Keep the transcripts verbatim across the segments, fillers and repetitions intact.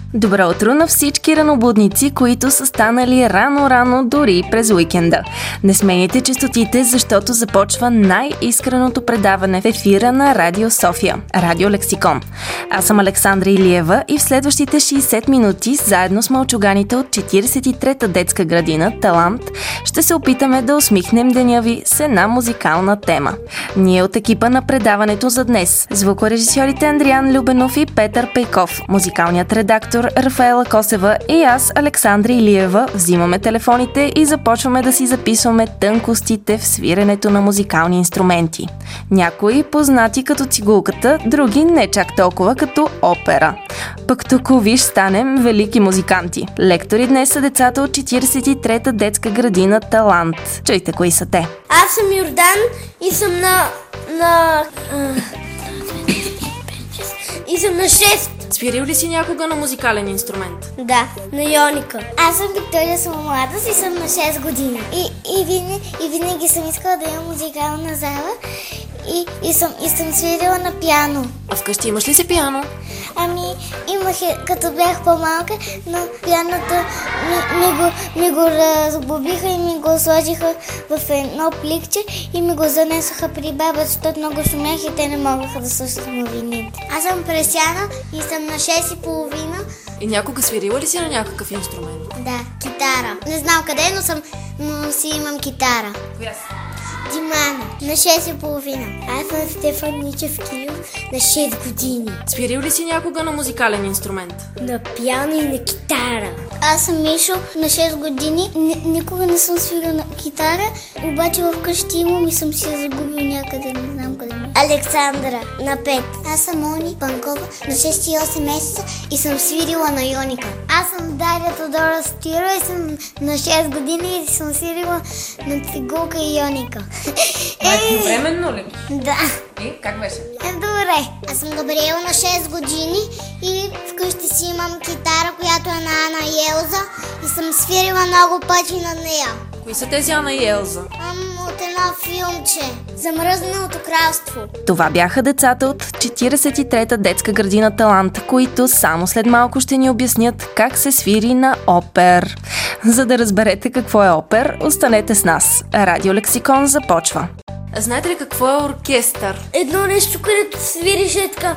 Добро утро на всички ранобудници, които са станали рано-рано дори през уикенда. Не сменяйте честотите, защото започва най-искреното предаване в ефира на Радио София – Радио Лексикон. Аз съм Александра Илиева и в следващите шейсет минути, заедно с мълчуганите от четиридесет и трета детска градина Талант, ще се опитаме да усмихнем деня ви с една музикална тема. Ние от екипа на предаването за днес, звукорежисьорите Андриан Любенов и Петър Пейков, музикалният редактор Рафаела Косева и аз, Александра Илиева, взимаме телефоните и започваме да си записваме тънкостите в свиренето на музикални инструменти. Някои познати като цигулката, други не чак толкова като опера. Пък тук, виж, станем велики музиканти. Лектори днес са децата от четиридесет и трета детска градина Талант. Чуйте кои са те. Аз съм Йордан и съм на... на... и съм на шест. Свирил ли си някога на музикален инструмент? Да, на йоника. Аз съм Виктория, съм млада си, съм на шест години. И, и, винаги, и винаги съм искала да имам музикална зала и, и, съм, и съм свирила на пиано. А вкъщи имаш ли си пиано? Ами, имах, като бях по-малка, но пианото ми, ми, го, ми го разбобиха и ми го сложиха в едно пликче и ми го занесоха при баба, защото много шумях и те не могаха да слушат новините. Аз съм Пресяна и съм на шест и половина. И някога свирила ли си на някакъв инструмент? Да, китара. Не знам къде, но, съм, но си имам китара. Коя си? Димана, на шест и половина. Аз съм Стефан Ничев Кирил, на шест години. Свирил ли си някога на музикален инструмент? На пиано и на китара. Аз съм Мишо, на шест години. Н- никога не съм свирил на китара, обаче вкъщи имам и съм си я загубил някъде, не знам къде ми. Александра, на пет. Аз съм Мони Панкова, на шест и осем месеца и съм свирила на йоника. Аз съм Дария Тодора Стира и съм на шест години и съм свирила на цигулка и йоника. Временно ли? Да. И как беше? Е, добре. Аз съм Габриела, на шест години и вкъщи си имам китара, която е на Ана и Елза и съм свирила много пъти на нея. Кои са тези Ана и Елза? Ам, от едно филмче. Замръзналото кралство. Това бяха децата от четиридесет и трета детска градина Талант, които само след малко ще ни обяснят как се свири на опер. За да разберете какво е опер, останете с нас. Радио Лексикон започва. Знаете ли какво е оркестър? Едно нещо, където свириш е така.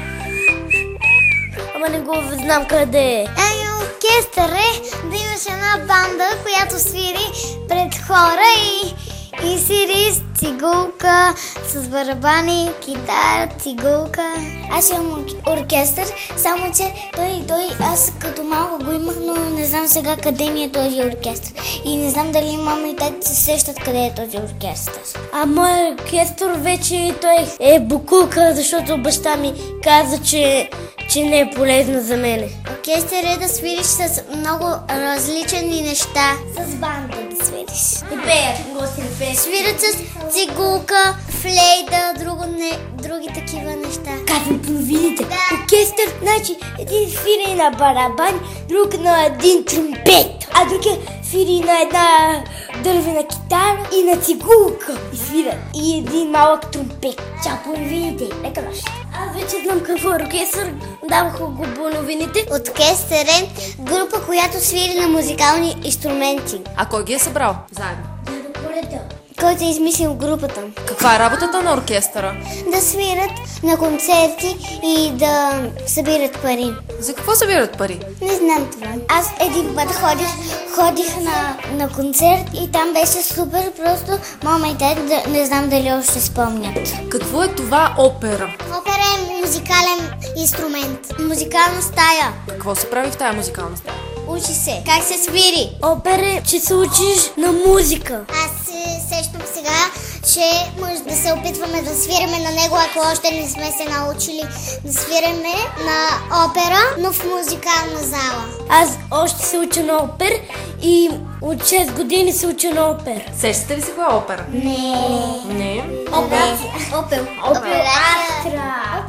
Ама не го знам къде е. Ами, оркестър е да имаш една банда, която свири пред хора и, и свири с цигулка, с барабани, китара, цигулка. Аз имам оркестър, само че той, той аз като малко го имах, но не знам сега къде ми е този оркестър. И не знам дали мама и тати се сещат къде е този оркестър. А моят оркестър вече той е букулка, защото баща ми каза, че, че не е полезно за мене. Оркестър е да свириш с много различни неща. С банда да свириш. Не пеят, го си не пеят. Свирят с цигулка, флейта, друго не, други такива неща. Казвам по новините. Да. Оркестър, значи един свири на барабан, друг на един тромпет, а друг е свири на една дървена китара и на цигулка. И свирят. И един малък тромпет. Чао по новините. Нека нощ. Аз вече знам какво е оркестър. Даваха го по новините. Оркестър е група, която свири на музикални инструменти. А кой ги е събрал заедно? Който е измислил групата. Каква е работата на оркестъра? Да свират на концерти и да събират пари. За какво събират пари? Не знам това. Аз един път ходих, ходих на, на концерт и там беше супер, просто мама и тата да, не знам дали още спомнят. Какво е това опера? Опера е музикален инструмент. Музикална стая. Какво се прави в тая музикална стая? Учи се. Как се свири? Опера е, че се учиш на музика. Аз се сещам сега, че може да се опитваме да свираме на него, ако още не сме се научили да свираме на опера, но в музикална зала. Аз още се уча на опер и от шест години се уча на опер. Сещате ли си коя е опера? Не. Не. Операция. Опел. Операция.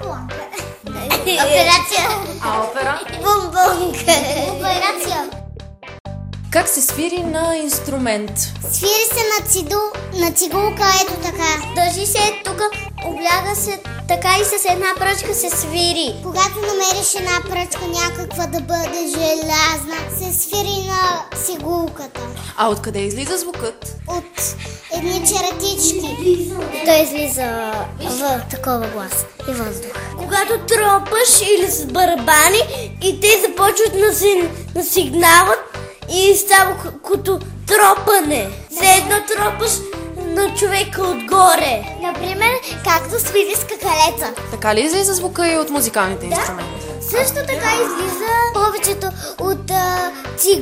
Операция. А опера? Бум-бум. Операция. Как се свири на инструмент? Свири се на, циду, на цигулка, ето така. Държи се тук, обляга се така и с една пръчка се свири. Когато намериш една пръчка някаква да бъде желязна, се свири на цигулката. А откъде излиза звукът? От едни черетички. Той излиза в такова глас и въздух. Когато тропаш или с барабани и те започват да си, да сигналът и става като тропане. Все едно тропаш на човека отгоре. Например, както свири скакалеца. Така ли излиза звука и от музикалните Да. инструменти? Също така излиза повечето от а,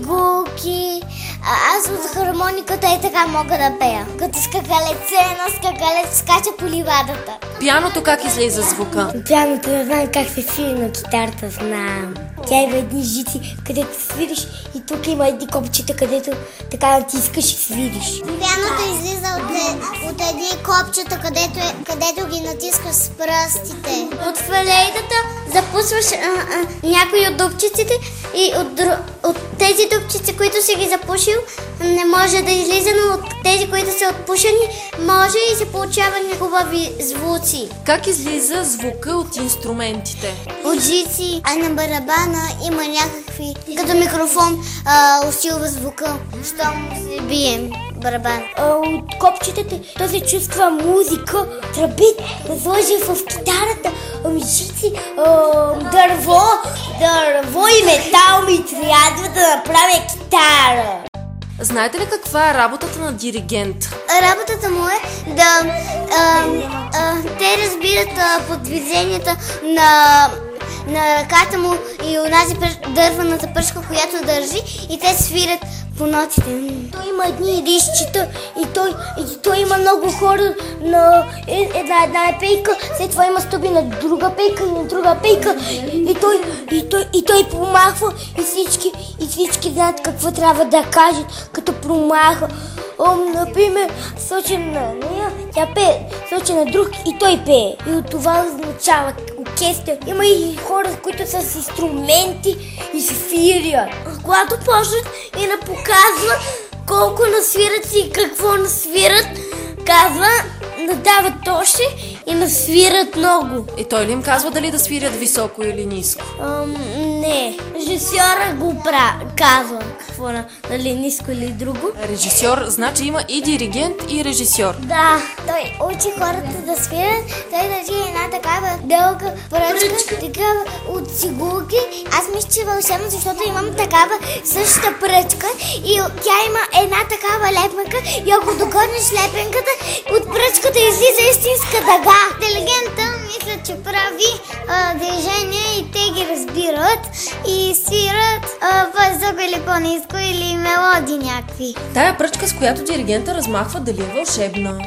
цигулки. А, аз от хармониката и така мога да пея. Като скакалеце, едно скакалец скача по ливадата. Пианото как излиза звука? Пианото не знам как се свири, на китарата знам. Тя има едни жици, където свириш и тук има едни копчета, където така натискаш и свириш. Пианото излиза от, е, от едни копчета, където, е, където ги натискаш с пръстите. От фалейтата запусваш а, а, някои от дупчиците и от, дру- от тези дупчици, които си ги запушил, не може да излиза, но от тези, които са отпушени, може и се получават хубави звуци. Как излиза звука от инструментите? От жици, а на барабана има някакви, като микрофон, а, усилва звука, щом се бием барабан. А, от копчетата то се чувства музика, тръбит, да сложи в китарата, ами жици, а, дърво, дърво и метал ми трябва да направя китара. Знаете ли каква е работата на диригент? Работата му е да а, а, те разбират а, по движенията на, на ръката му и онази пър- дървената пръчка, която държи, и те свирят по нотите. Той има едни листчета и той, и той има много хора на една една е пейка, след това има стъби на друга пейка и на друга пейка и той, и той, и той промахва и всички, и всички знаят какво трябва да кажат, като промаха. О, например, сочен на нея, тя пее, сочен на друг и той пее. И от това означава оркестър. Има и хора, които са с инструменти и се свирят. Когато почнат и да показват колко насвират и какво насвират, казва да дават още и насвират много. И той ли им казва дали да свирят високо или ниско? Ам, не, режисьора го пра, казва какво на, нали, ниско или друго. Режисьор, значи има и диригент, и режисьор. Да, Той учи хората да свирят, той държи една такава дълга пръчка, такава от цигулки. Аз мисля, че е вълшебно, защото имам такава същата пръчка и тя има една такава лепенка и ако догониш лепенката, от пръчката излиза истинска дъга. Интелигента мисля, че прави а, движение и те ги разбират и свират а, по-високо или по-ниско или мелодии някакви. Тая пръчка, с която диригента размахва, дали е вълшебна?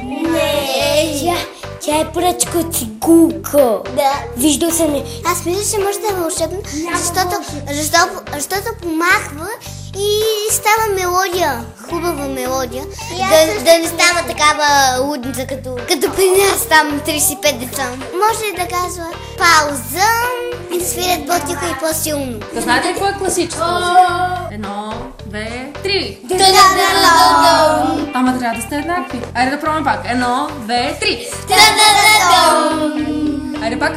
не, тя, тя е пръчка от цигулка. Да. Виждал съм я. Аз мисля, че може да е вълшебно, защото, защото, защото помахва и става мелодия, хубава мелодия. Да, да не става такава лудница, като, като при нас там тридесет и пет деца. Може ли да казва пауза и да свирят по-тихо и по-силно? Да знаете ли какво е класическо? Едно, две, три. Ама трябва да сте еднакви. Айде да пробваме пак. Едно, две, три. Айде пак.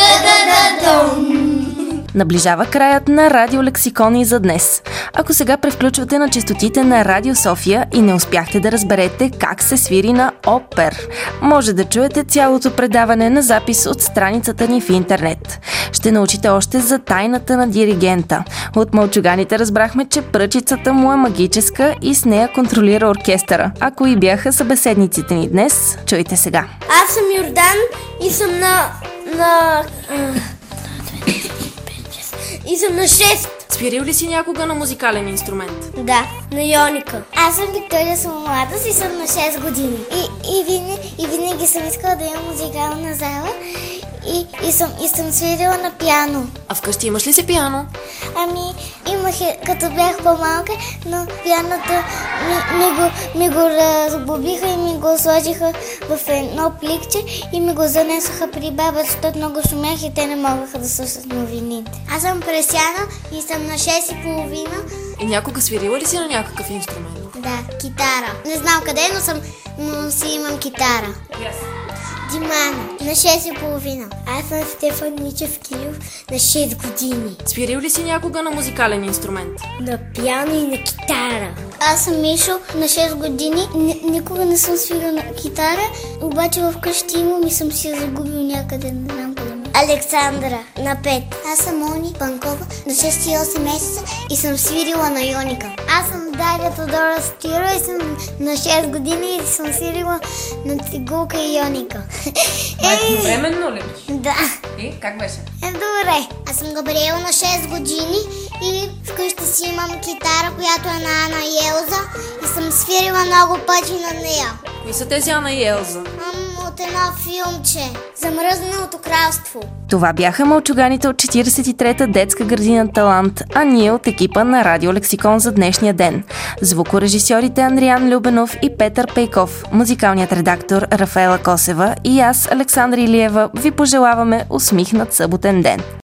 Наближава краят на радиолексикони за днес. Ако сега превключвате на честотите на Радио София и не успяхте да разберете как се свири на опер, може да чуете цялото предаване на запис от страницата ни в интернет. Ще научите още за тайната на диригента. От мълчуганите разбрахме, че пръчицата му е магическа и с нея контролира оркестъра. А кои бяха събеседниците ни днес, чуйте сега. Аз съм Йордан и съм на... на... и съм на шест. Свирил ли си някога на музикален инструмент? Да, на Йоника. Аз съм Виктория Соломатос и съм на шест години. И, и, винаги, и винаги съм искала да имам музикална зала и, и, съм, и съм свирила на пиано. А вкъщи имаш ли си пиано? Ами, имах е, като бях по-малка, но пианото ми, ми, го, ми го разбобиха и ми го сложиха в едно пликче и ми го занесоха при баба, защото много шумях и те не могаха да слушат новините. Аз съм Пресяна и съм на шест и половина. И някога свирила ли си на някакъв инструмент? Да, китара. Не знам къде, но, съм, но си имам китара. Yes. Димана, на шест и половина. Аз съм Стефан Ничев Килев, на шест години. Свирил ли си някога на музикален инструмент? На пиано и на китара. Аз съм Мишо, на шест години. Н- никога не съм свирил на китара, обаче вкъщи имам и съм си я загубил някъде, не знам къде ми. Александра, на пет. Аз съм Мони Панкова, на шест и осем месеца и съм свирила на йоника. Аз съм Дария Тодора Стиро и съм на шест години и съм свирила на цигулка и йоника. Временно ли? Да. И как беше? Е, добре. Аз съм Габриела, на шест години и вкъщи си имам китара, която е на Ана и Елза и съм свирила много пъти на нея. Кои са тези Ана и Елза? Ам, от едно филмче. Замръзналото кралство. Това бяха мълчуганите от четиридесет и трета детска градина Талант, а ние от екипа на Радио Лексикон за днешния ден. Звукорежисьорите Андриан Любенов и Петър Пейков, музикалният редактор Рафаела Косева и аз, Александра Илиева, ви пожелаваме усмихнат съботен ден.